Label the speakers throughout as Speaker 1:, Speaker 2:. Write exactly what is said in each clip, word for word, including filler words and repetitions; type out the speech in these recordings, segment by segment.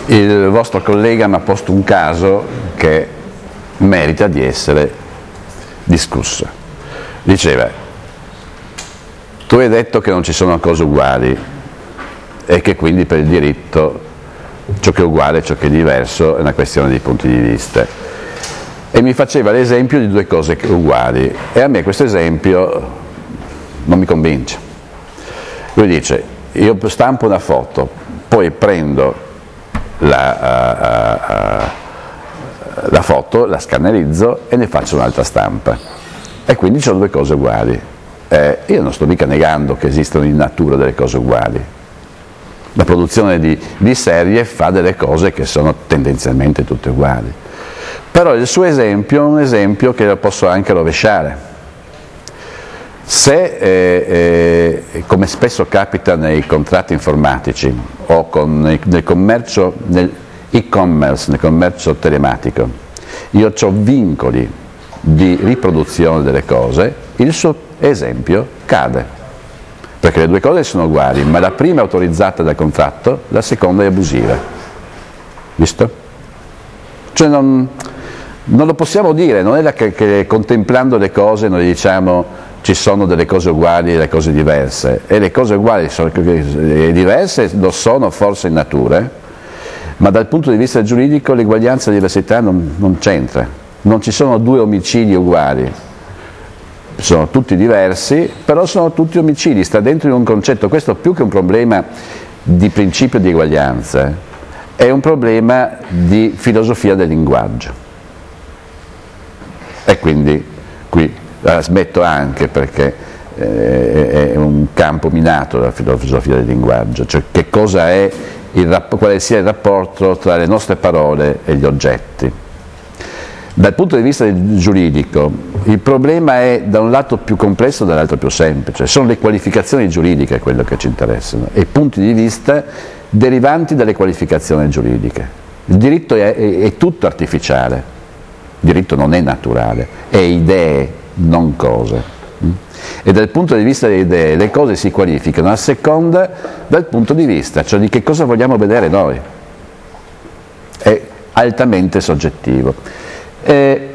Speaker 1: il vostro collega mi ha posto un caso che merita di essere discusso. Diceva: tu hai detto che non ci sono cose uguali e che quindi per il diritto ciò che è uguale e ciò che è diverso è una questione di punti di vista, e mi faceva l'esempio di due cose uguali, e a me questo esempio non mi convince. Lui dice: io stampo una foto, poi prendo la, uh, uh, la foto, la scannerizzo e ne faccio un'altra stampa, e quindi ci sono due cose uguali. Eh, io non sto mica negando che esistono in natura delle cose uguali. La produzione di, di serie fa delle cose che sono tendenzialmente tutte uguali. Però il suo esempio è un esempio che lo posso anche rovesciare. Se, eh, eh, come spesso capita nei contratti informatici o con, nel, nel commercio, nel e-commerce, nel commercio telematico, io ho vincoli di riproduzione delle cose, il suo esempio cade. Perché le due cose sono uguali, ma la prima è autorizzata dal contratto, la seconda è abusiva. Visto? Cioè non, non lo possiamo dire, non è la che, che contemplando le cose noi diciamo ci sono delle cose uguali e delle cose diverse, e le cose uguali e diverse lo sono forse in natura, ma dal punto di vista giuridico l'eguaglianza e la diversità non, non c'entra. Non ci sono due omicidi uguali. Sono tutti diversi, però sono tutti omicidi, sta dentro in un concetto. Questo più che un problema di principio di eguaglianza è un problema di filosofia del linguaggio, e quindi qui la smetto anche perché eh, è un campo minato dalla filosofia del linguaggio, cioè che cosa è il, quale sia il rapporto tra le nostre parole e gli oggetti. Dal punto di vista giuridico il problema è da un lato più complesso, dall'altro più semplice. Sono le qualificazioni giuridiche quello che ci interessano e i punti di vista derivanti dalle qualificazioni giuridiche. Il diritto è, è, è tutto artificiale, il diritto non è naturale, è idee, non cose. E dal punto di vista delle idee le cose si qualificano a seconda dal punto di vista, cioè di che cosa vogliamo vedere noi. È altamente soggettivo. Eh,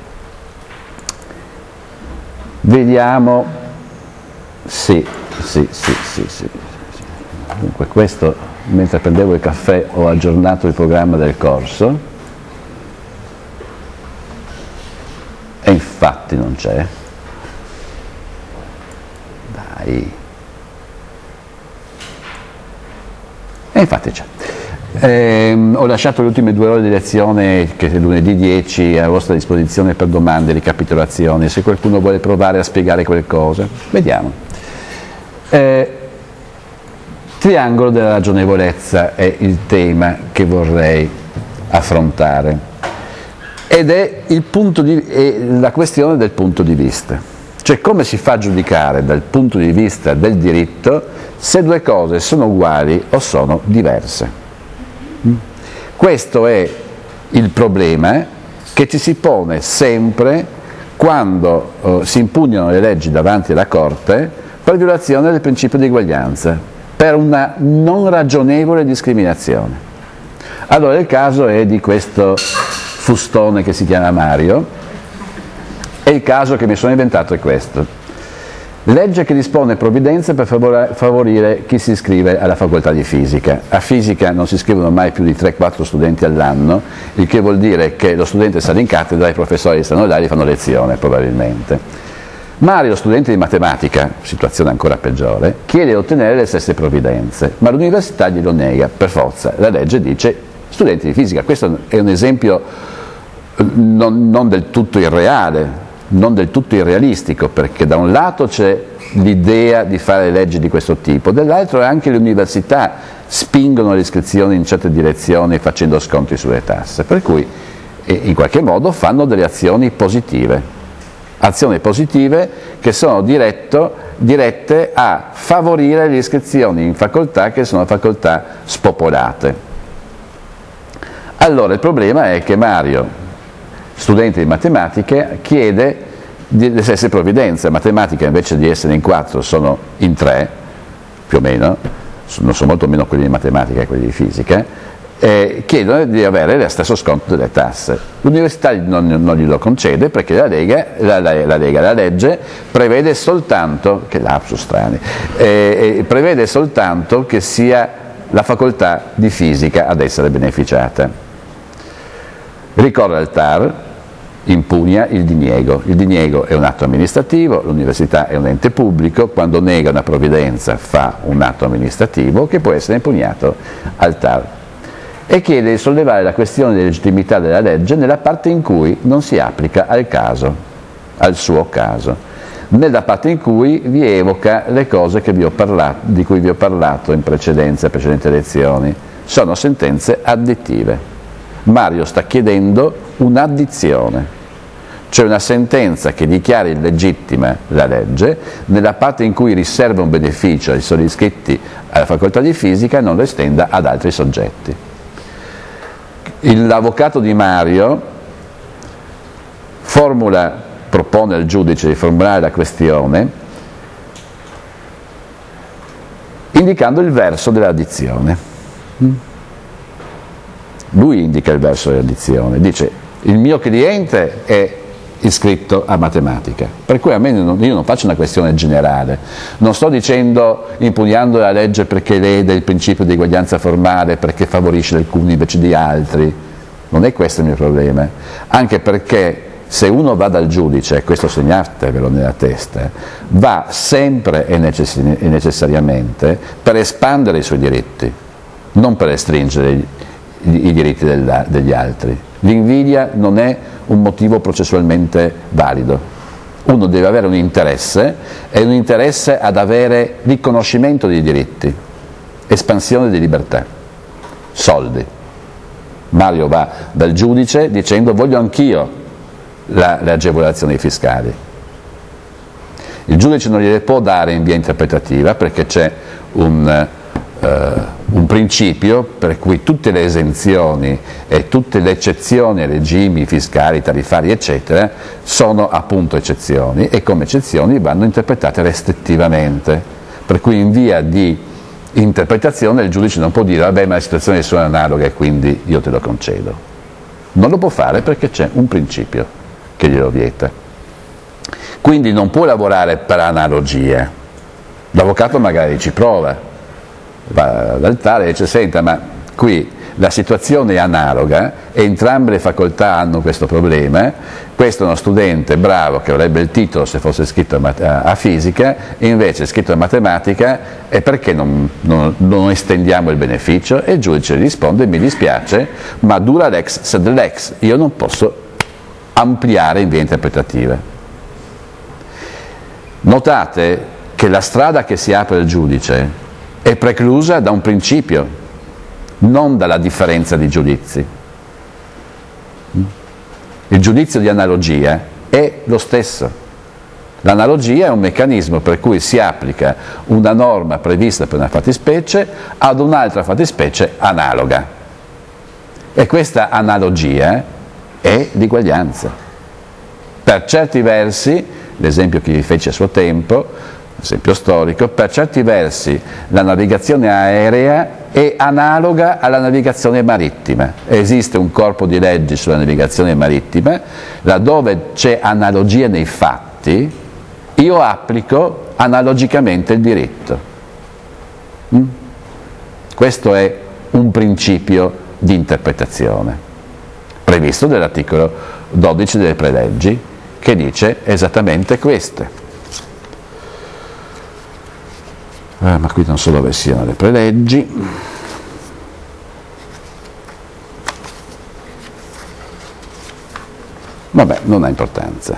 Speaker 1: vediamo, sì, sì, sì, sì, sì. Dunque questo, mentre prendevo il caffè ho aggiornato il programma del corso e infatti non c'è. Dai. E infatti c'è. Eh, ho lasciato le ultime due ore di lezione, che è lunedì dieci, a vostra disposizione per domande, ricapitolazioni, se qualcuno vuole provare a spiegare qualcosa. Vediamo. Eh, triangolo della ragionevolezza è il tema che vorrei affrontare, ed è, il punto di, è la questione del punto di vista, cioè come si fa a giudicare dal punto di vista del diritto se due cose sono uguali o sono diverse. Questo è il problema che ci si pone sempre quando eh, si impugnano le leggi davanti alla Corte per violazione del principio di eguaglianza, per una non ragionevole discriminazione. Allora il caso è di questo fustone che si chiama Mario, e il caso che mi sono inventato è questo. Legge che dispone provvidenze per favorire chi si iscrive alla facoltà di fisica. A fisica non si iscrivono mai più di tre quattro studenti all'anno, il che vuol dire che lo studente sale in cattedra e i professori stanno là e gli fanno lezione probabilmente. Mario, studente di matematica, situazione ancora peggiore, chiede di ottenere le stesse provvidenze, ma l'università glielo nega per forza. La legge dice studenti di fisica. Questo è un esempio non, non del tutto irreale, non del tutto irrealistico, perché da un lato c'è l'idea di fare leggi di questo tipo, dall'altro anche le università spingono le iscrizioni in certe direzioni facendo sconti sulle tasse, per cui in qualche modo fanno delle azioni positive, azioni positive che sono diretto, dirette a favorire le iscrizioni in facoltà che sono facoltà spopolate. Allora il problema è che Mario, studente di matematica, chiede le stesse provvidenze. Matematica invece di essere in quattro sono in tre, più o meno, non sono molto meno quelli di matematica che quelli di fisica, eh, chiedono di avere lo stesso sconto delle tasse. L'università non, non glielo concede perché la, Lega, la, la, la, Lega, la legge prevede soltanto, che lapsus strani, eh, prevede soltanto che sia la facoltà di fisica ad essere beneficiata. Ricorre al T A R, impugna il diniego. Il diniego è un atto amministrativo, l'università è un ente pubblico, quando nega una provvidenza fa un atto amministrativo che può essere impugnato al T A R e chiede di sollevare la questione di legittimità della legge nella parte in cui non si applica al caso, al suo caso, nella parte in cui vi evoca le cose che vi ho parlato, di cui vi ho parlato in precedenza, precedenti lezioni. Sono sentenze additive. Mario sta chiedendo un'addizione, cioè una sentenza che dichiari illegittima la legge nella parte in cui riserva un beneficio ai soli iscritti alla facoltà di fisica e non lo estenda ad altri soggetti. L'avvocato di Mario formula, propone al giudice di formulare la questione indicando il verso dell'addizione. Lui indica il verso dell'addizione, dice: il mio cliente è iscritto a matematica, per cui a me non, io non faccio una questione generale, non sto dicendo impugnando la legge perché lede il principio di eguaglianza formale, perché favorisce alcuni invece di altri, non è questo il mio problema, anche perché se uno va dal giudice, questo segnatevelo nella testa, va sempre e necessariamente per espandere i suoi diritti, non per restringere i, i diritti della, degli altri. L'invidia non è un motivo processualmente valido. Uno deve avere un interesse, e un interesse ad avere riconoscimento dei diritti, espansione di libertà, soldi. Mario va dal giudice dicendo: voglio anch'io la, le agevolazioni fiscali. Il giudice non gliele può dare in via interpretativa perché c'è un... Uh, un principio per cui tutte le esenzioni e tutte le eccezioni ai regimi fiscali, tariffari eccetera sono appunto eccezioni e come eccezioni vanno interpretate restrittivamente, per cui in via di interpretazione il giudice non può dire: vabbè, ma le situazioni sono analoghe e quindi io te lo concedo. Non lo può fare perché c'è un principio che glielo vieta, quindi non può lavorare per analogia. L'avvocato magari ci prova, va dal T A R e dice: senta, ma qui la situazione è analoga, entrambe le facoltà hanno questo problema, questo è uno studente bravo che avrebbe il titolo se fosse iscritto a, a fisica, e invece è iscritto a matematica, e perché non, non, non estendiamo il beneficio? E il giudice risponde: mi dispiace, ma dura lex sed lex, io non posso ampliare in via interpretativa. Notate che la strada che si apre al giudice è preclusa da un principio, non dalla differenza di giudizi. Il giudizio di analogia è lo stesso. L'analogia è un meccanismo per cui si applica una norma prevista per una fattispecie ad un'altra fattispecie analoga. E questa analogia è l'eguaglianza. Per certi versi, l'esempio che vi feci a suo tempo, esempio storico, per certi versi la navigazione aerea è analoga alla navigazione marittima. Esiste un corpo di leggi sulla navigazione marittima, laddove c'è analogia nei fatti, io applico analogicamente il diritto. Mm? Questo è un principio di interpretazione, previsto nell'articolo dodici delle preleggi, che dice esattamente questo. Eh, ma qui non so dove siano le preleggi. Vabbè, non ha importanza.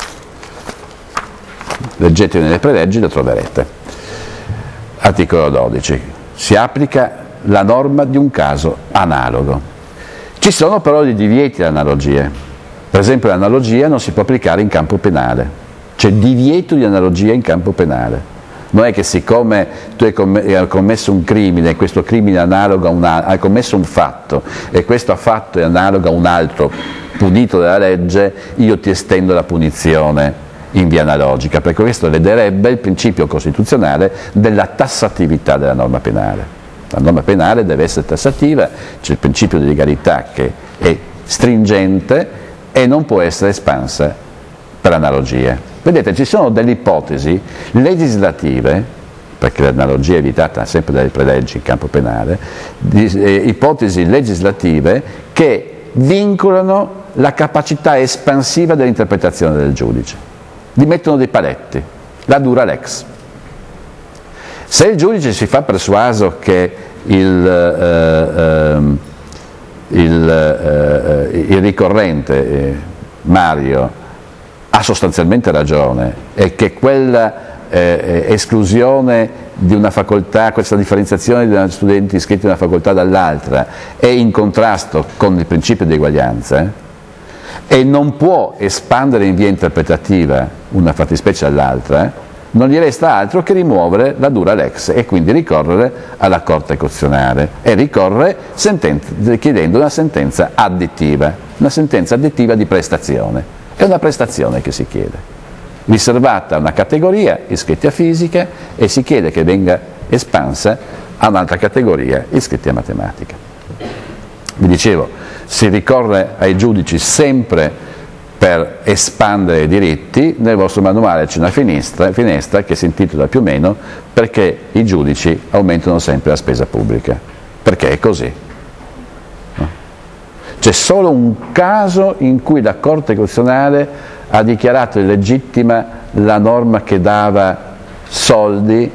Speaker 1: Leggete nelle preleggi, lo troverete. Articolo dodici. Si applica la norma di un caso analogo. Ci sono però dei divieti all'analogia. Per esempio, l'analogia non si può applicare in campo penale. C'è divieto di analogia in campo penale. Non è che siccome tu hai commesso un crimine, questo crimine è analogo a un altro, hai commesso un fatto e questo fatto è analogo a un altro punito dalla legge, io ti estendo la punizione in via analogica, perché questo lederebbe il principio costituzionale della tassatività della norma penale. La norma penale deve essere tassativa, c'è il principio di legalità che è stringente e non può essere espansa per analogie. Vedete, ci sono delle ipotesi legislative, perché l'analogia è evitata sempre dalle preleggi in campo penale, di, eh, ipotesi legislative che vincolano la capacità espansiva dell'interpretazione del giudice. Gli mettono dei paletti, la dura lex. Se il giudice si fa persuaso che il, eh, eh, il, eh, il ricorrente, eh, Mario, ha sostanzialmente ragione e che quella eh, esclusione di una facoltà, questa differenziazione di studenti iscritti in una facoltà dall'altra è in contrasto con il principio di eguaglianza eh, e non può espandere in via interpretativa una fattispecie all'altra, non gli resta altro che rimuovere la dura lex e quindi ricorrere alla Corte Costituzionale e ricorrere chiedendo una sentenza additiva, una sentenza additiva di prestazione. È una prestazione che si chiede, riservata a una categoria, iscritti a fisica, e si chiede che venga espansa a un'altra categoria, iscritti a matematica. Vi dicevo, si ricorre ai giudici sempre per espandere i diritti. Nel vostro manuale c'è una finestra, finestra che si intitola più o meno perché i giudici aumentano sempre la spesa pubblica, perché è così. No? C'è solo un caso in cui la Corte Costituzionale ha dichiarato illegittima la norma che dava soldi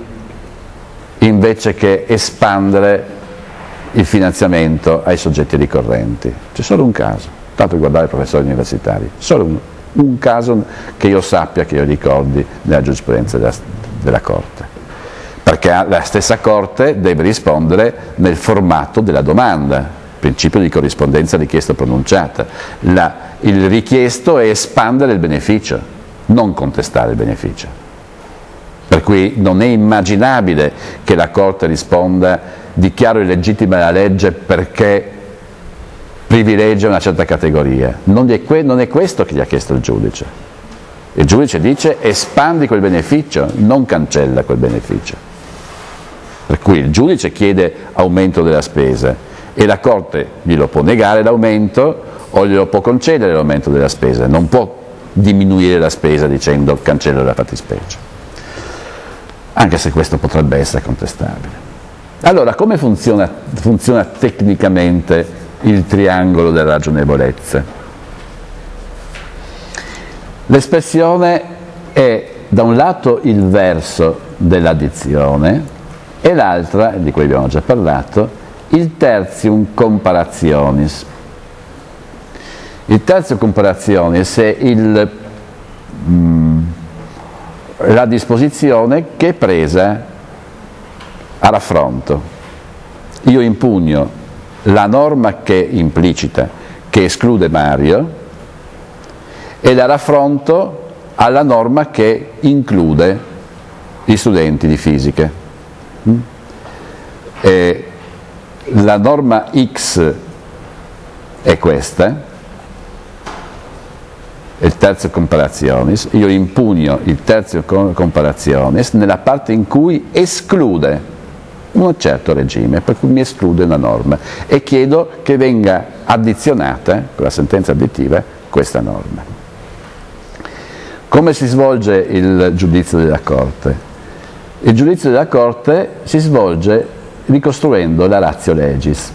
Speaker 1: invece che espandere il finanziamento ai soggetti ricorrenti. C'è solo un caso. Tanto riguardare i professori universitari, solo un, un caso che io sappia, che io ricordi nella giurisprudenza della, della Corte, perché la stessa Corte deve rispondere nel formato della domanda, principio di corrispondenza richiesta pronunciata. La, il richiesto è espandere il beneficio, non contestare il beneficio, per cui non è immaginabile che la Corte risponda dichiaro illegittima la legge perché privilegia una certa categoria. Non è, que- non è questo che gli ha chiesto il giudice. Il giudice dice espandi quel beneficio, non cancella quel beneficio. Per cui il giudice chiede aumento della spesa e la Corte glielo può negare l'aumento o glielo può concedere l'aumento della spesa, non può diminuire la spesa dicendo cancello la fattispecie, anche se questo potrebbe essere contestabile. Allora, come funziona, funziona tecnicamente il triangolo della ragionevolezza? L'espressione è da un lato il verso dell'addizione e l'altra, di cui abbiamo già parlato, il tertium comparationis. Il tertium comparationis è il, mh, la disposizione che è presa a raffronto. Io impugno la norma che implicita, che esclude Mario, e la raffronto alla norma che include gli studenti di fisica. E la norma X è questa, il terzo comparationis, io impugno il terzo comparationis nella parte in cui esclude un certo regime, per cui mi esclude una norma e chiedo che venga addizionata con la sentenza additiva questa norma. Come si svolge il giudizio della Corte? Il giudizio della Corte si svolge ricostruendo la ratio legis.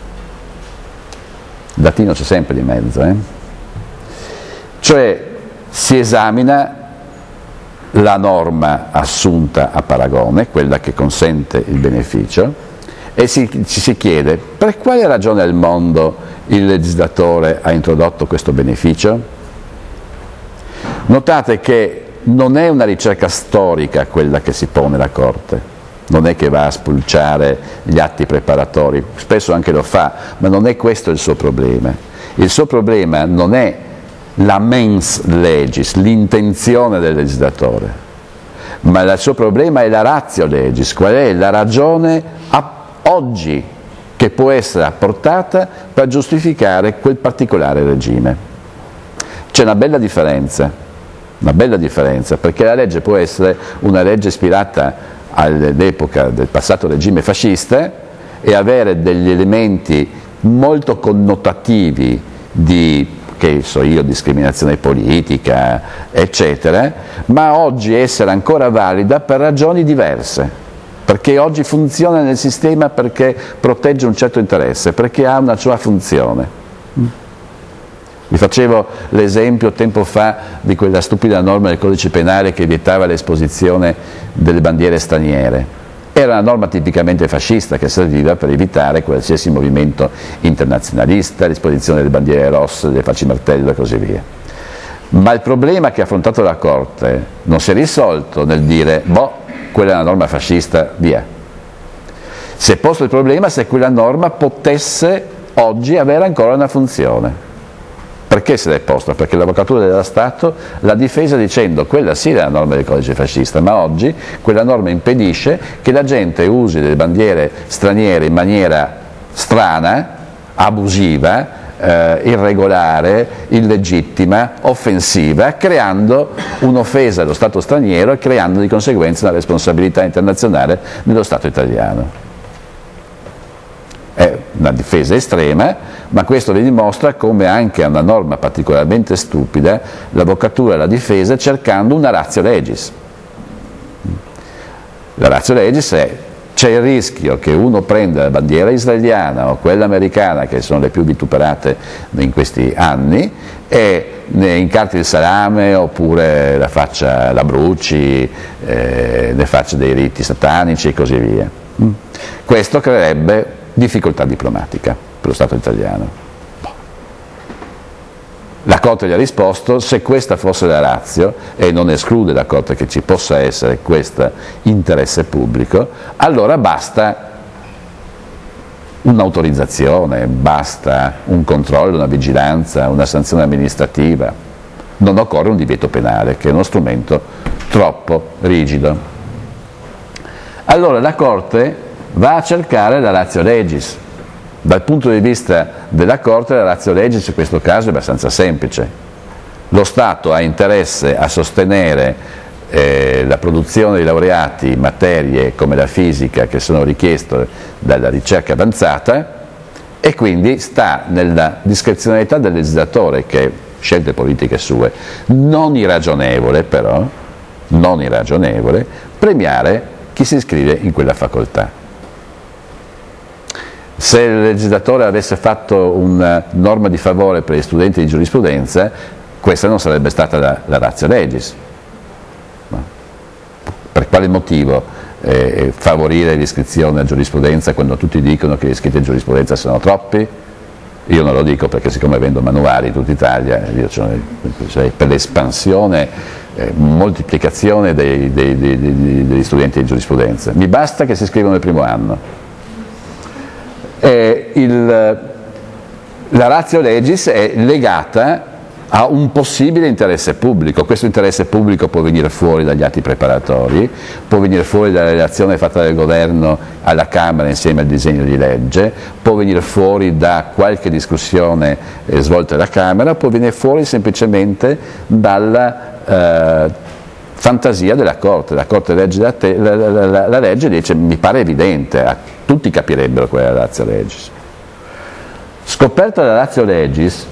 Speaker 1: Il latino c'è sempre di mezzo, eh? Cioè si esamina la norma assunta a paragone, quella che consente il beneficio, e si, ci si chiede per quale ragione al mondo il legislatore ha introdotto questo beneficio. Notate che non è una ricerca storica quella che si pone la Corte, non è che va a spulciare gli atti preparatori, spesso anche lo fa, ma non è questo il suo problema. Il suo problema non è la mens legis, l'intenzione del legislatore, ma il suo problema è la ratio legis, qual è la ragione a oggi che può essere apportata per giustificare quel particolare regime. C'è una bella differenza, una bella differenza, perché la legge può essere una legge ispirata all'epoca del passato regime fascista e avere degli elementi molto connotativi di, che so io, discriminazione politica, eccetera, ma oggi essere ancora valida per ragioni diverse, perché oggi funziona nel sistema perché protegge un certo interesse, perché ha una sua funzione. Vi facevo l'esempio tempo fa di quella stupida norma del codice penale che vietava l'esposizione delle bandiere straniere. Era una norma tipicamente fascista che serviva per evitare qualsiasi movimento internazionalista, l'esposizione delle bandiere rosse, delle facce martello e così via. Ma il problema che ha affrontato la Corte non si è risolto nel dire, boh, quella è una norma fascista, via. Si è posto il problema se quella norma potesse oggi avere ancora una funzione. Perché se l'è posta? Perché l'Avvocatura dello Stato l'ha difesa dicendo quella sì è la norma del codice fascista, ma oggi quella norma impedisce che la gente usi delle bandiere straniere in maniera strana, abusiva, eh, irregolare, illegittima, offensiva, creando un'offesa allo Stato straniero e creando di conseguenza una responsabilità internazionale dello Stato italiano. È una difesa estrema, ma questo vi dimostra come anche a una norma particolarmente stupida l'Avvocatura l'ha difesa cercando una ratio legis. La ratio legis è: c'è il rischio che uno prenda la bandiera israeliana o quella americana, che sono le più vituperate in questi anni, e ne incarti il salame oppure la faccia, la bruci, eh, ne faccia dei riti satanici e così via. Questo creerebbe difficoltà diplomatica per lo Stato italiano. La Corte gli ha risposto: se questa fosse la ratio, e non esclude la Corte che ci possa essere questo interesse pubblico, allora basta un'autorizzazione, basta un controllo, una vigilanza, una sanzione amministrativa. Non occorre un divieto penale, che è uno strumento troppo rigido. Allora la Corte va a cercare la ratio legis. Dal punto di vista della Corte la ratio legis in questo caso è abbastanza semplice. Lo Stato ha interesse a sostenere eh, la produzione di laureati in materie come la fisica che sono richieste dalla ricerca avanzata, e quindi sta nella discrezionalità del legislatore, che scelte politiche sue, non irragionevole però, non irragionevole, premiare chi si iscrive in quella facoltà. Se il legislatore avesse fatto una norma di favore per gli studenti di giurisprudenza, questa non sarebbe stata la, la ratio legis. No. Per quale motivo eh, favorire l'iscrizione a giurisprudenza quando tutti dicono che gli iscritti in giurisprudenza sono troppi? Io non lo dico perché, siccome vendo manuali in tutta Italia, io cioè, cioè, per l'espansione, eh, moltiplicazione dei, dei, dei, dei, degli studenti di giurisprudenza. Mi basta che si iscrivano nel primo anno. Eh, il, la ratio legis è legata a un possibile interesse pubblico. Questo interesse pubblico può venire fuori dagli atti preparatori, può venire fuori dalla relazione fatta dal governo alla Camera insieme al disegno di legge, può venire fuori da qualche discussione eh, svolta alla Camera, può venire fuori semplicemente dalla eh, fantasia della Corte. La Corte legge la, te, la, la, la, la legge e dice: mi pare evidente, a, tutti capirebbero qual è la ratio legis. Scoperta la ratio legis,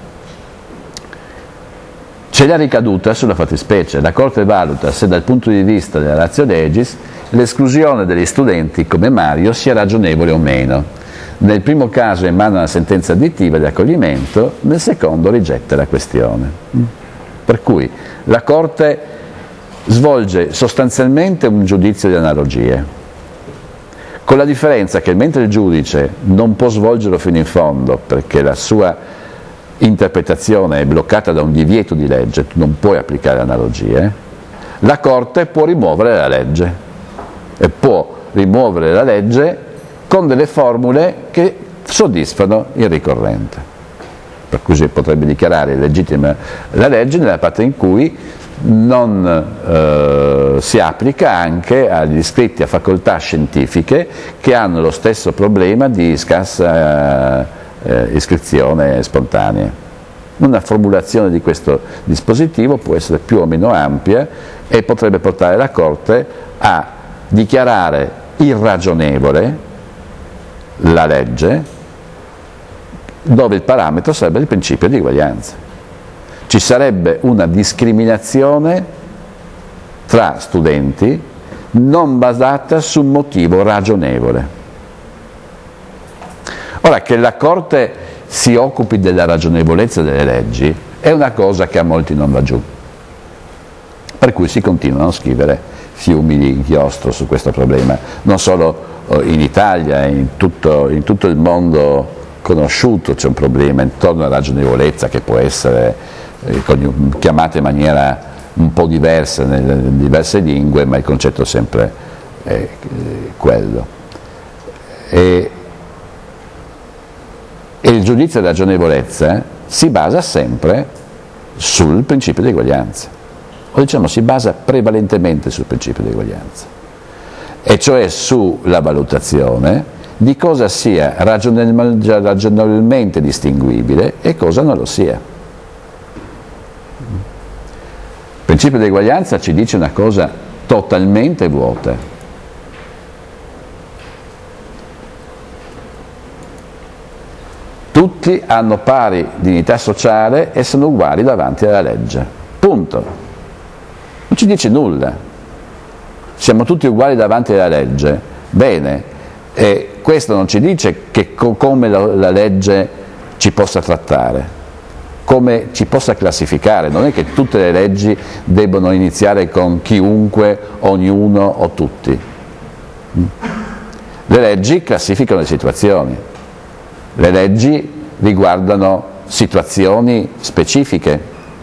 Speaker 1: c'è la ricaduta sulla fattispecie. La Corte valuta se dal punto di vista della ratio legis l'esclusione degli studenti come Mario sia ragionevole o meno. Nel primo caso emana una sentenza additiva di accoglimento, nel secondo rigetta la questione. Per cui la Corte svolge sostanzialmente un giudizio di analogie, con la differenza che mentre il giudice non può svolgerlo fino in fondo perché la sua interpretazione è bloccata da un divieto di legge, tu non puoi applicare analogie, la Corte può rimuovere la legge, e può rimuovere la legge con delle formule che soddisfano il ricorrente. Per cui si potrebbe dichiarare illegittima la legge nella parte in cui non eh, si applica anche agli iscritti a facoltà scientifiche che hanno lo stesso problema di scarsa eh, iscrizione spontanea. Una formulazione di questo dispositivo può essere più o meno ampia e potrebbe portare la Corte a dichiarare irragionevole la legge dove il parametro sarebbe il principio di eguaglianza. Ci sarebbe una discriminazione tra studenti non basata su un motivo ragionevole. Ora, che la Corte si occupi della ragionevolezza delle leggi è una cosa che a molti non va giù, per cui si continuano a scrivere fiumi di inchiostro su questo problema, non solo in Italia, in tutto, in tutto il mondo conosciuto c'è un problema intorno alla ragionevolezza che può essere eh, chiamata in maniera un po' diversa nelle diverse lingue, ma il concetto è sempre eh, quello. E, e il giudizio di ragionevolezza si basa sempre sul principio di eguaglianza, o diciamo si basa prevalentemente sul principio di eguaglianza, e cioè sulla valutazione di cosa sia ragionevolmente distinguibile e cosa non lo sia. Il principio di eguaglianza ci dice una cosa totalmente vuota. Tutti hanno pari dignità sociale e sono uguali davanti alla legge. Punto. Non ci dice nulla. Siamo tutti uguali davanti alla legge. Bene. E questo non ci dice che co- come la, la legge ci possa trattare, come ci possa classificare. Non è che tutte le leggi debbono iniziare con chiunque, ognuno o tutti. Le leggi classificano le situazioni, le leggi riguardano situazioni specifiche.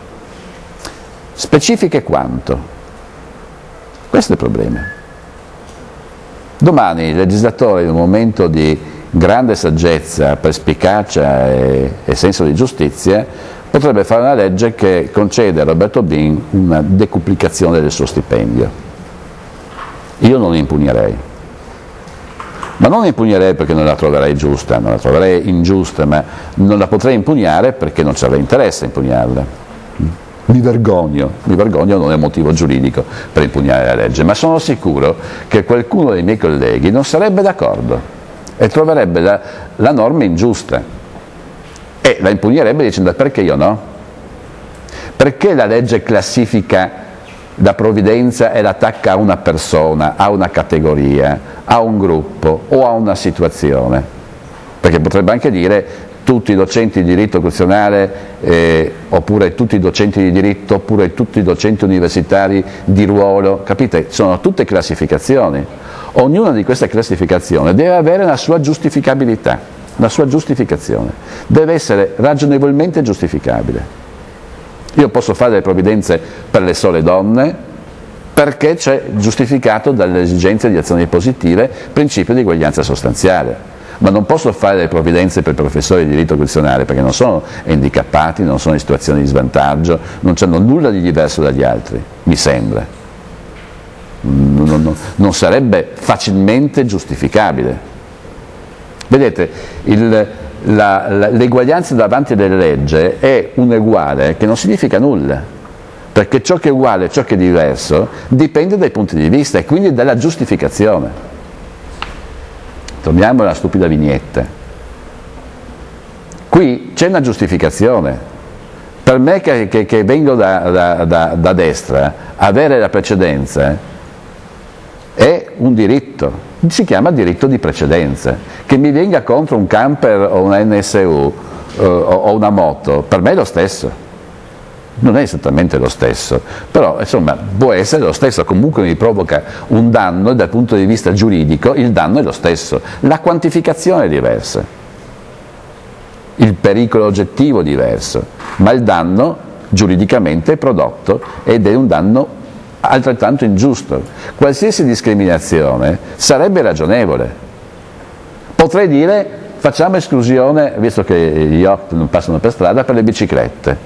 Speaker 1: Specifiche quanto? Questo è il problema. Domani il legislatore, in un momento di grande saggezza, perspicacia e, e senso di giustizia, potrebbe fare una legge che concede a Roberto Bin una decuplicazione del suo stipendio. Io non impugnerei. Ma non impugnerei perché non la troverei giusta, non la troverei ingiusta, ma non la potrei impugnare perché non ci avrei interesse a impugnarla. Mi vergogno, mi vergogno non è motivo giuridico per impugnare la legge, ma sono sicuro che qualcuno dei miei colleghi non sarebbe d'accordo e troverebbe la, la norma ingiusta e la impugnerebbe dicendo: perché io no? Perché la legge classifica la provvidenza e l'attacca a una persona, a una categoria, a un gruppo o a una situazione? Perché potrebbe anche dire tutti i docenti di diritto costituzionale, eh, oppure tutti i docenti di diritto, oppure tutti i docenti universitari di ruolo, capite? Sono tutte classificazioni. Ognuna di queste classificazioni deve avere una sua giustificabilità, una sua giustificazione. Deve essere ragionevolmente giustificabile. Io posso fare delle provvidenze per le sole donne perché c'è giustificato dalle esigenze di azioni positive, principio di eguaglianza sostanziale. Ma non posso fare le provvidenze per professori di diritto costituzionale perché non sono handicappati, non sono in situazioni di svantaggio, non hanno nulla di diverso dagli altri, mi sembra. Non, non, non sarebbe facilmente giustificabile. Vedete, il, la, la, l'eguaglianza davanti alla legge è un uguale che non significa nulla, perché ciò che è uguale e ciò che è diverso dipende dai punti di vista e quindi dalla giustificazione. Torniamo alla stupida vignetta. Qui c'è una giustificazione. Per me che, che, che vengo da, da, da, da destra, avere la precedenza è un diritto, si chiama diritto di precedenza. Che mi venga contro un camper o una N S U eh, o una moto, per me è lo stesso. Non è esattamente lo stesso, però insomma può essere lo stesso, comunque mi provoca un danno e dal punto di vista giuridico il danno è lo stesso, la quantificazione è diversa, il pericolo oggettivo è diverso, ma il danno giuridicamente è prodotto ed è un danno altrettanto ingiusto. Qualsiasi discriminazione sarebbe ragionevole. Potrei dire facciamo esclusione, visto che gli yacht non passano per strada, per le biciclette.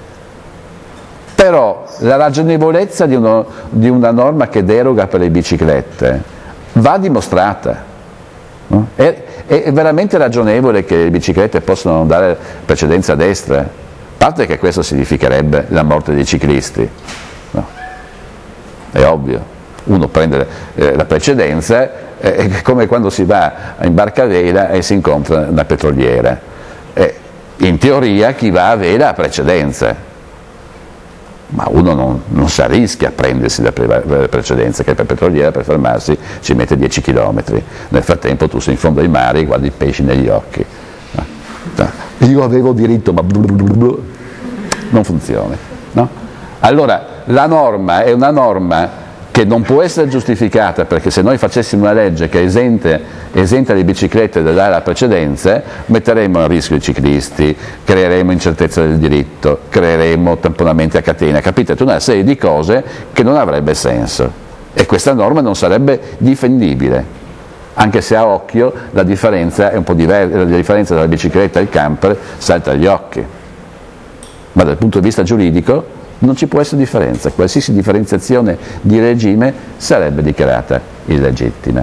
Speaker 1: Però la ragionevolezza di, uno, di una norma che deroga per le biciclette va dimostrata. No? È, è veramente ragionevole che le biciclette possano dare precedenza a destra? A parte che questo significherebbe la morte dei ciclisti. No? È ovvio. Uno prende eh, la precedenza è come quando si va in barca a vela e si incontra una petroliera. Eh, in teoria chi va a vela ha precedenza, ma uno non, non si arrischia a prendersi la pre precedenza, che per petroliera per fermarsi ci mette dieci chilometri. Nel frattempo tu sei in fondo ai mari e guardi i pesci negli occhi. Io avevo diritto, ma non funziona, no? Allora la norma è una norma che non può essere giustificata, perché se noi facessimo una legge che esente, esenta le biciclette da dare la precedenza, metteremo a rischio i ciclisti, creeremo incertezza del diritto, creeremo tamponamenti a catena, capite? Tutta una serie di cose che non avrebbe senso, e questa norma non sarebbe difendibile, anche se a occhio la differenza è un po' diversa, la differenza tra la bicicletta e il camper salta agli occhi, ma dal punto di vista giuridico non ci può essere differenza. Qualsiasi differenziazione di regime sarebbe dichiarata illegittima.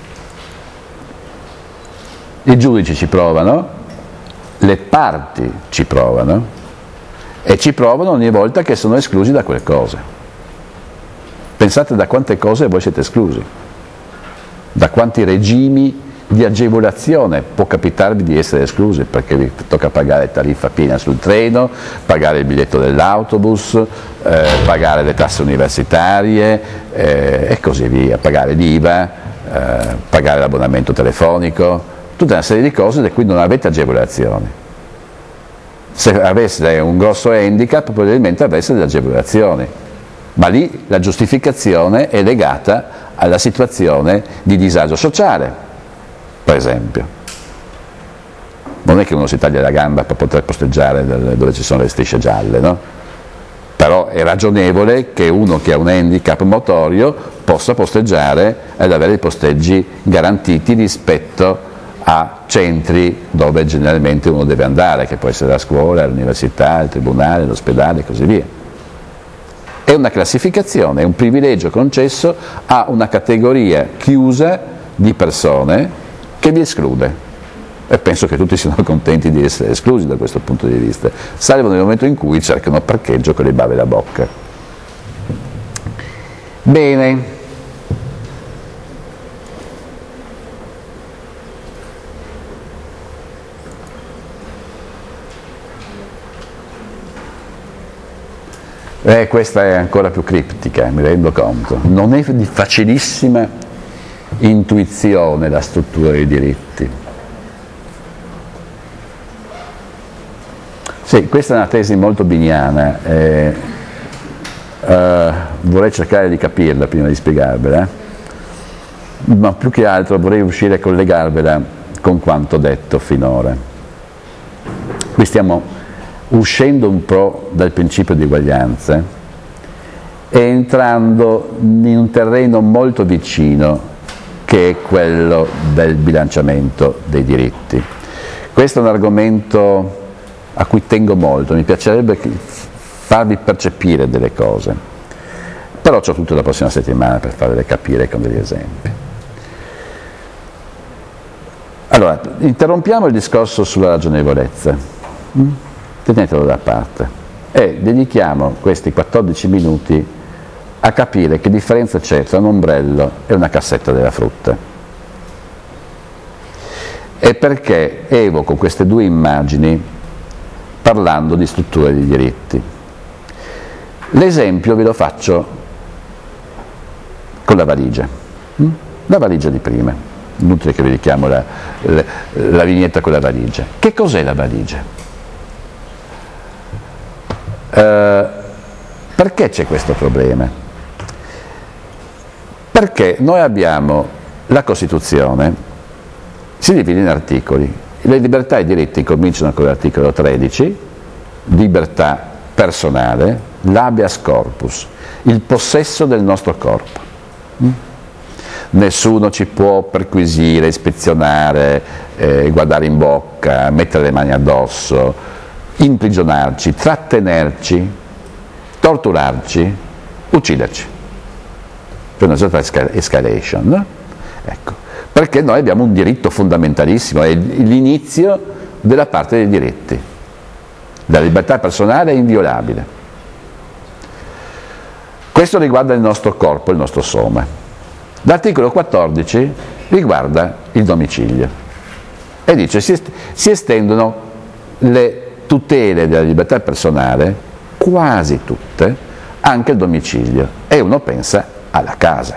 Speaker 1: I giudici ci provano, le parti ci provano, e ci provano ogni volta che sono esclusi da quelle cose. Pensate da quante cose voi siete esclusi, da quanti regimi di agevolazione può capitarvi di essere esclusi, perché vi tocca pagare tariffa piena sul treno, pagare il biglietto dell'autobus, eh, pagare le tasse universitarie eh, e così via, pagare l'I V A, eh, pagare l'abbonamento telefonico, tutta una serie di cose da cui non avete agevolazioni. Se aveste un grosso handicap probabilmente avreste delle agevolazioni, ma lì la giustificazione è legata alla situazione di disagio sociale. Per esempio, non è che uno si taglia la gamba per poter posteggiare dove ci sono le strisce gialle, no? Però è ragionevole che uno che ha un handicap motorio possa posteggiare ed avere i posteggi garantiti rispetto a centri dove generalmente uno deve andare, che può essere la scuola, l'università, il tribunale, l'ospedale e così via. È una classificazione, è un privilegio concesso a una categoria chiusa di persone che vi esclude, e penso che tutti siano contenti di essere esclusi da questo punto di vista, salvo nel momento in cui cercano parcheggio con le bave alla bocca. Bene, eh, questa è ancora più criptica, mi rendo conto, non è di facilissima intuizione la struttura dei diritti. Sì, questa è una tesi molto biniana, eh, eh, vorrei cercare di capirla prima di spiegarvela, ma più che altro vorrei riuscire a collegarvela con quanto detto finora. Qui stiamo uscendo un po' dal principio di uguaglianza e entrando in un terreno molto vicino, che è quello del bilanciamento dei diritti. Questo è un argomento a cui tengo molto, mi piacerebbe farvi percepire delle cose, però ho tutta la prossima settimana per farvele capire con degli esempi. Allora, interrompiamo il discorso sulla ragionevolezza, tenetelo da parte, e dedichiamo questi quattordici minuti a capire che differenza c'è tra un ombrello e una cassetta della frutta. E perché evoco queste due immagini parlando di strutture di diritti. L'esempio ve lo faccio con la valigia, la valigia di prima, inutile che vi richiamo la, la, la vignetta con la valigia. Che cos'è la valigia? Uh, perché c'è questo problema? Perché noi abbiamo la Costituzione, si divide in articoli, le libertà e i diritti cominciano con l'articolo tredici, libertà personale, l'habeas corpus, il possesso del nostro corpo. Nessuno ci può perquisire, ispezionare, eh, guardare in bocca, mettere le mani addosso, imprigionarci, trattenerci, torturarci, ucciderci. Per una certa escalation, no? Ecco, perché noi abbiamo un diritto fondamentalissimo, è l'inizio della parte dei diritti. La libertà personale è inviolabile. Questo riguarda il nostro corpo, il nostro soma. L'articolo quattordici riguarda il domicilio e dice si, est- si estendono le tutele della libertà personale, quasi tutte, anche al domicilio, e uno pensa alla casa.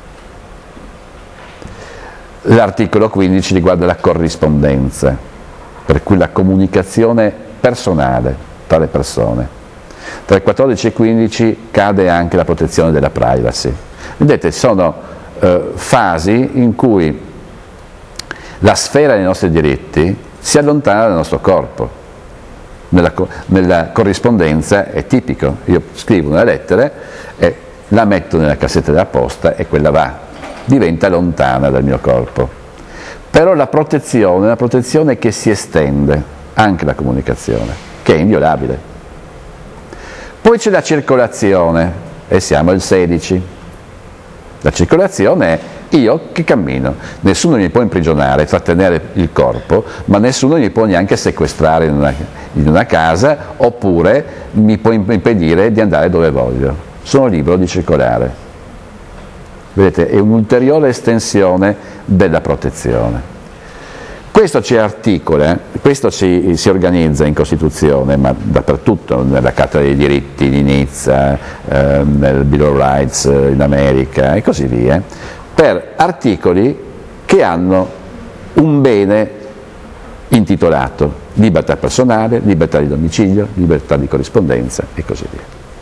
Speaker 1: L'articolo quindici riguarda la corrispondenza, per cui la comunicazione personale tra le persone. Tra il quattordici e il quindici cade anche la protezione della privacy. Vedete, sono eh, fasi in cui la sfera dei nostri diritti si allontana dal nostro corpo. Nella, nella corrispondenza è tipico, io scrivo una lettera e la metto nella cassetta della posta e quella va, diventa lontana dal mio corpo. Però la protezione è una protezione che si estende anche alla comunicazione, che è inviolabile. Poi c'è la circolazione, e siamo al sedici. La circolazione è io che cammino, nessuno mi può imprigionare, trattenere il corpo, ma nessuno mi può neanche sequestrare in una, in una casa, oppure mi può impedire di andare dove voglio. Sono libero di circolare. Vedete, è un'ulteriore estensione della protezione. Questo ci articola, questo si, si organizza in Costituzione, ma dappertutto, nella Carta dei diritti di Nizza, eh, nel Bill of Rights in America e così via, per articoli che hanno un bene intitolato libertà personale, libertà di domicilio, libertà di corrispondenza e così via.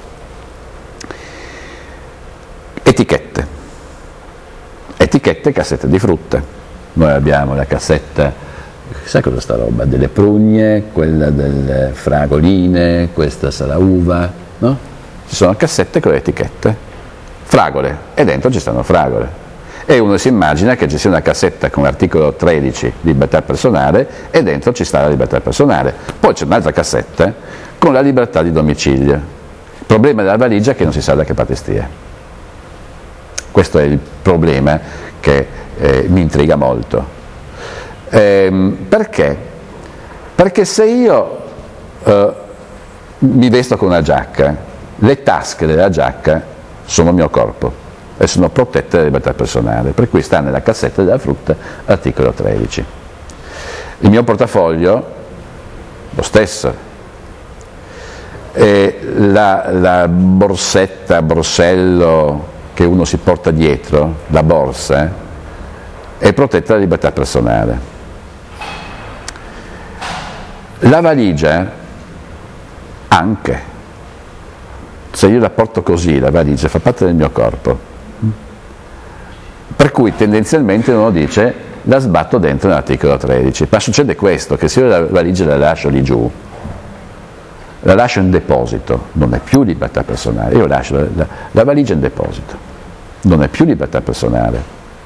Speaker 1: Etichette. Etichette e cassette di frutta. Noi abbiamo la cassetta, sai cosa sta roba? Delle prugne, quella delle fragoline, questa sarà uva, no? Ci sono cassette con le etichette, fragole, e dentro ci stanno fragole. E uno si immagina che ci sia una cassetta con l'articolo tredici, libertà personale, e dentro ci sta la libertà personale. Poi c'è un'altra cassetta con la libertà di domicilio. Il problema della valigia è che non si sa da che parte stia. Questo è il problema che eh, mi intriga molto. Ehm, perché? Perché se io eh, mi vesto con una giacca, le tasche della giacca sono il mio corpo e sono protette dalla libertà personale, per cui sta nella cassetta della frutta, articolo tredici. Il mio portafoglio, lo stesso. E la, la borsetta, borsello che uno si porta dietro, la borsa, è protetta dalla libertà personale. La valigia anche. Se io la porto così, la valigia fa parte del mio corpo. Per cui tendenzialmente uno dice la sbatto dentro nell'articolo tredici, ma succede questo, che se io la valigia la lascio lì giù, la lascio in deposito, non è più libertà personale, io lascio la, la, la valigia in deposito, non è più libertà personale,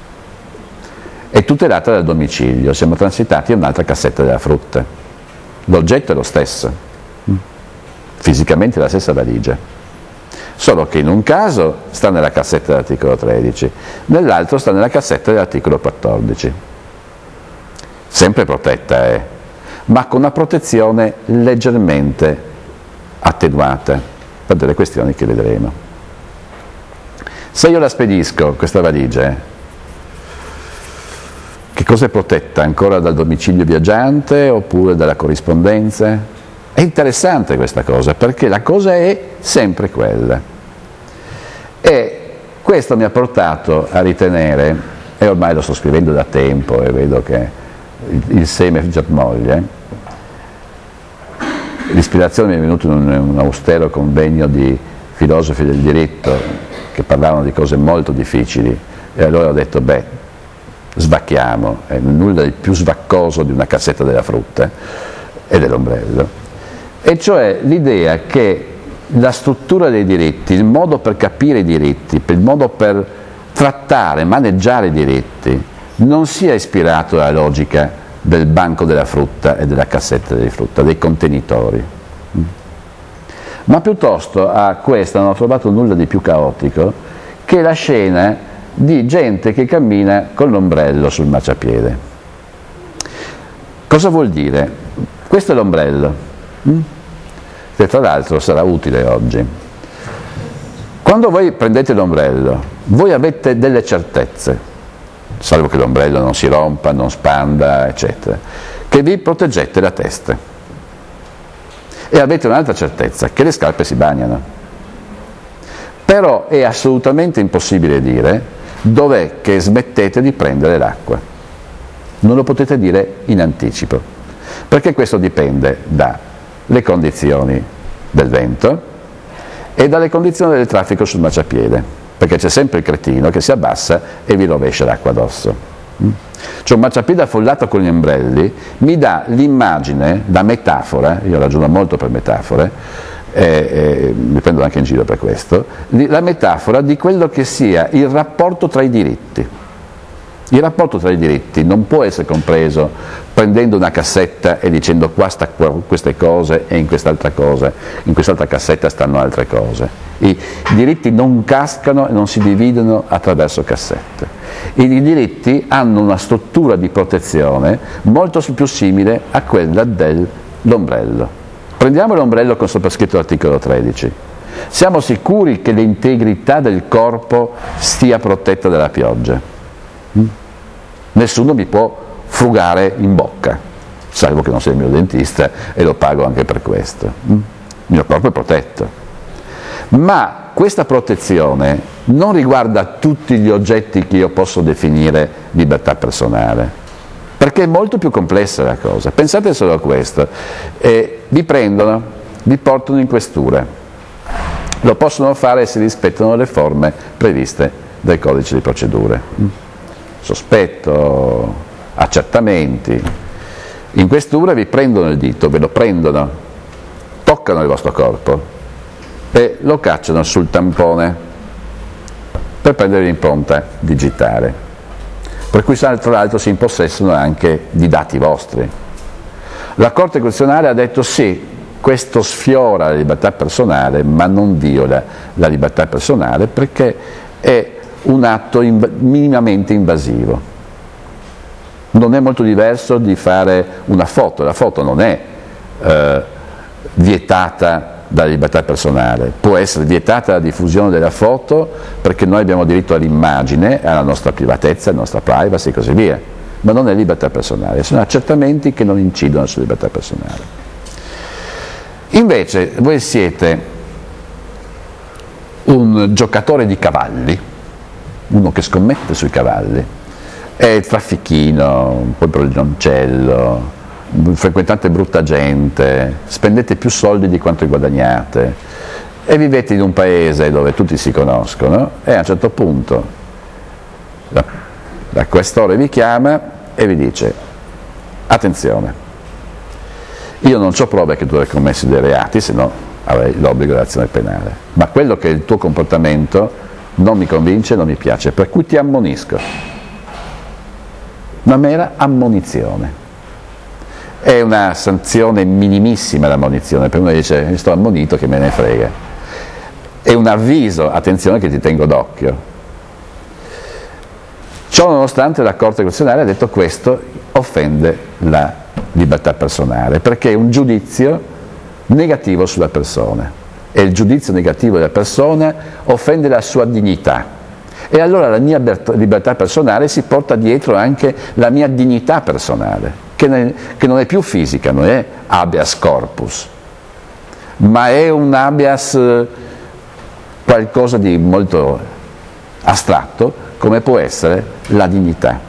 Speaker 1: è tutelata dal domicilio, siamo transitati a un'altra cassetta della frutta, l'oggetto è lo stesso, fisicamente la stessa valigia. Solo che in un caso sta nella cassetta dell'articolo tredici, nell'altro sta nella cassetta dell'articolo quattordici. Sempre protetta è, ma con una protezione leggermente attenuata, per delle questioni che vedremo. Se io la spedisco, questa valigia, che cosa è protetta? Ancora dal domicilio viaggiante oppure dalla corrispondenza? È interessante questa cosa, perché la cosa è sempre quella. E questo mi ha portato a ritenere, e ormai lo sto scrivendo da tempo e vedo che il, il seme germoglia, l'ispirazione mi è venuta in un, un austero convegno di filosofi del diritto che parlavano di cose molto difficili, e allora ho detto, beh, svacchiamo, è nulla di più svaccoso di una cassetta della frutta e dell'ombrello. E cioè l'idea che la struttura dei diritti, il modo per capire i diritti, il modo per trattare, maneggiare i diritti, non sia ispirato alla logica del banco della frutta e della cassetta di frutta, dei contenitori, ma piuttosto a questa non ho trovato nulla di più caotico che la scena di gente che cammina con l'ombrello sul marciapiede. Cosa vuol dire? Questo è l'ombrello. Che tra l'altro sarà utile oggi. Quando voi prendete l'ombrello, voi avete delle certezze. salvo che l'ombrello non si rompa, non spanda, eccetera, che vi proteggete la testa e avete un'altra certezza, che le scarpe si bagnano. Però è assolutamente impossibile dire dov'è che smettete di prendere l'acqua. Non lo potete dire in anticipo, perché questo dipende dalle condizioni del vento e dalle condizioni del traffico sul marciapiede, perché c'è sempre il cretino che si abbassa e vi rovescia l'acqua addosso. Cioè un marciapiede affollato con gli ombrelli mi dà l'immagine, da metafora, io ragiono molto per metafore, e, e mi prendo anche in giro per questo, la metafora di quello che sia il rapporto tra i diritti. Il rapporto tra i diritti non può essere compreso prendendo una cassetta e dicendo qua sta queste cose e in quest'altra cosa, in quest'altra cassetta stanno altre cose. I diritti non cascano e non si dividono attraverso cassette. I diritti hanno una struttura di protezione molto più simile a quella dell'ombrello. Prendiamo l'ombrello con soprascritto l'articolo tredici. Siamo sicuri che l'integrità del corpo stia protetta dalla pioggia? Mm? Nessuno mi può frugare in bocca, salvo che non sia il mio dentista e lo pago anche per questo. Mm? Il mio corpo è protetto. Ma questa protezione non riguarda tutti gli oggetti che io posso definire libertà personale, perché è molto più complessa la cosa. Pensate solo a questo. Eh, vi prendono, vi portano in questura. Lo possono fare se rispettano le forme previste dal codice di procedure. Sospetto, accertamenti. In questura vi prendono il dito, ve lo prendono, toccano il vostro corpo e lo cacciano sul tampone per prendere l'impronta digitale, per cui tra l'altro si impossessano anche di dati vostri. La Corte Costituzionale ha detto sì, questo sfiora la libertà personale, ma non viola la libertà personale perché è un atto inv- minimamente invasivo. Non è molto diverso di fare una foto, la foto non è eh, vietata dalla libertà personale, può essere vietata la diffusione della foto perché noi abbiamo diritto all'immagine, alla nostra privatezza, alla nostra privacy e così via, ma non è libertà personale, sono accertamenti che non incidono sulla libertà personale. Invece voi siete un giocatore di cavalli, uno che scommette sui cavalli, è traffichino, un po' broncello, frequentate brutta gente, spendete più soldi di quanto guadagnate e vivete in un paese dove tutti si conoscono e a un certo punto la, la questore vi chiama e vi dice: attenzione, io non ho prove che tu hai commesso dei reati, se no avrei l'obbligo dell'azione penale, ma quello che è il tuo comportamento non mi convince, non mi piace, per cui ti ammonisco. Una mera ammonizione. È una sanzione minimissima l'ammonizione, per uno dice mi sto ammonito, che me ne frega. È un avviso, attenzione che ti tengo d'occhio. Ciò nonostante la Corte Costituzionale ha detto questo offende la libertà personale, perché è un giudizio negativo sulla persona e il giudizio negativo della persona offende la sua dignità. E allora la mia libertà personale si porta dietro anche la mia dignità personale, che, ne, che non è più fisica, non è habeas corpus, ma è un habeas qualcosa di molto astratto, come può essere la dignità.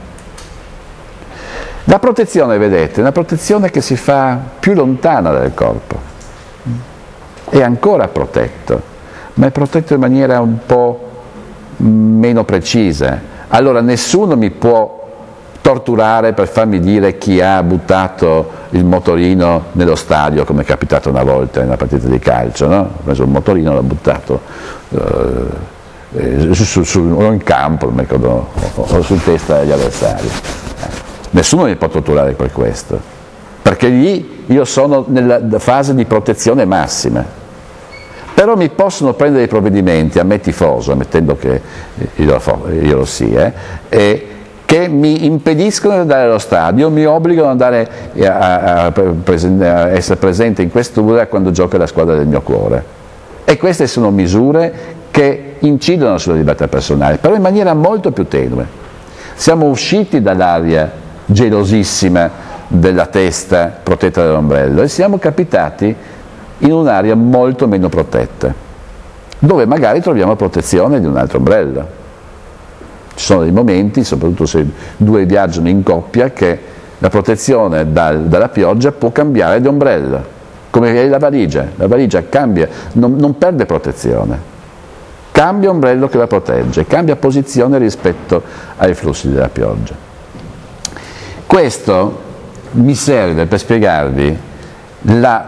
Speaker 1: La protezione, vedete, è una protezione che si fa più lontana dal corpo, è ancora protetto, ma è protetto in maniera un po' meno precisa. Allora nessuno mi può torturare per farmi dire chi ha buttato il motorino nello stadio, come è capitato una volta in una partita di calcio, no? Ho preso il motorino e l'ho buttato eh, su, su, o in campo, non mi ricordo, o, o sul testa degli avversari. Eh. Nessuno mi può torturare per questo, perché lì io sono nella fase di protezione massima. Però mi possono prendere i provvedimenti a me tifoso, ammettendo che io, io lo sia, eh, che mi impediscono di andare allo stadio, mi obbligano ad andare a, a, a essere presente in questura quando gioca la squadra del mio cuore. E queste sono misure che incidono sulla libertà personale, però in maniera molto più tenue. Siamo usciti dall'area gelosissima della testa protetta dall'ombrello e siamo capitati in un'area molto meno protetta, dove magari troviamo protezione di un altro ombrello. Ci sono dei momenti, soprattutto se due viaggiano in coppia, che la protezione dal, dalla pioggia può cambiare di ombrello, come la valigia. La valigia cambia, non, non perde protezione. Cambia ombrello che la protegge, cambia posizione rispetto ai flussi della pioggia. Questo mi serve per spiegarvi la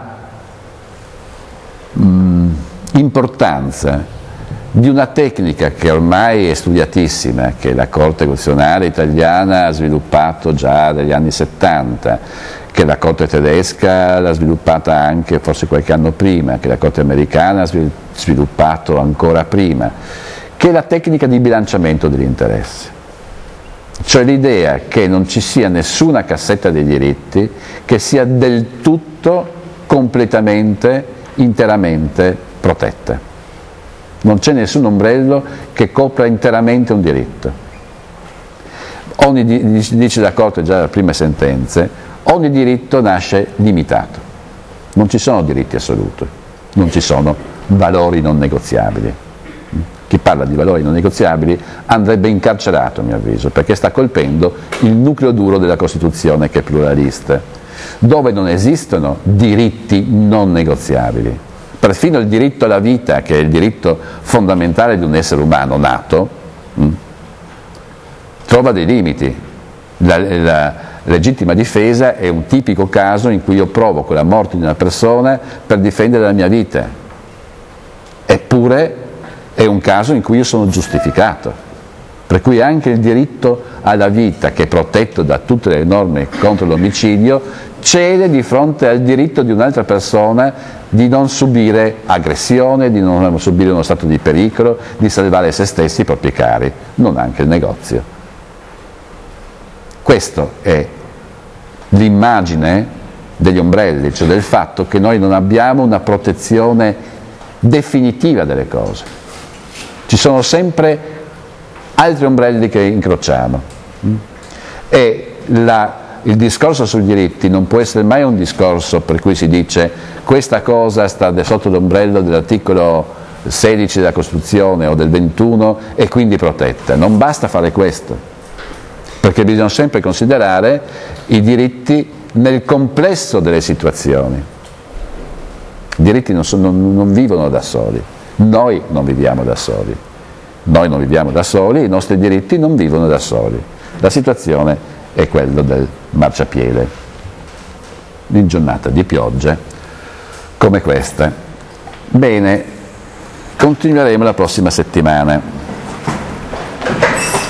Speaker 1: mh, importanza di una tecnica che ormai è studiatissima, che la Corte Costituzionale italiana ha sviluppato già negli anni settanta, che la Corte tedesca l'ha sviluppata anche forse qualche anno prima, che la Corte americana ha sviluppato ancora prima, che è la tecnica di bilanciamento degli interessi. Cioè l'idea che non ci sia nessuna cassetta dei diritti che sia del tutto, completamente, interamente protetta. Non c'è nessun ombrello che copra interamente un diritto. Ogni, dice la Corte già dalle prime sentenze, ogni diritto nasce limitato. Non ci sono diritti assoluti, non ci sono valori non negoziabili. Chi parla di valori non negoziabili andrebbe incarcerato, a mio avviso, perché sta colpendo il nucleo duro della Costituzione, che è pluralista, dove non esistono diritti non negoziabili. Perfino il diritto alla vita, che è il diritto fondamentale di un essere umano nato, mh, trova dei limiti. La, la legittima difesa è un tipico caso in cui io provoco la morte di una persona per difendere la mia vita. Eppure è un caso in cui io sono giustificato. Per cui anche il diritto alla vita, che è protetto da tutte le norme contro l'omicidio, cede di fronte al diritto di un'altra persona di non subire aggressione, di non subire uno stato di pericolo, di salvare se stessi, i propri cari, non anche il negozio. Questa è l'immagine degli ombrelli, cioè del fatto che noi non abbiamo una protezione definitiva delle cose. Ci sono sempre altri ombrelli che incrociamo. E la, il discorso sui diritti non può essere mai un discorso per cui si dice questa cosa sta sotto l'ombrello dell'articolo sedici della Costituzione o del ventuno e quindi protetta. Non basta fare questo, perché bisogna sempre considerare i diritti nel complesso delle situazioni. I diritti non, sono, non, non vivono da soli, noi non viviamo da soli, noi non viviamo da soli, i nostri diritti non vivono da soli. La situazione è quella del marciapiede, in giornata di pioggia come questa. Bene, continueremo la prossima settimana.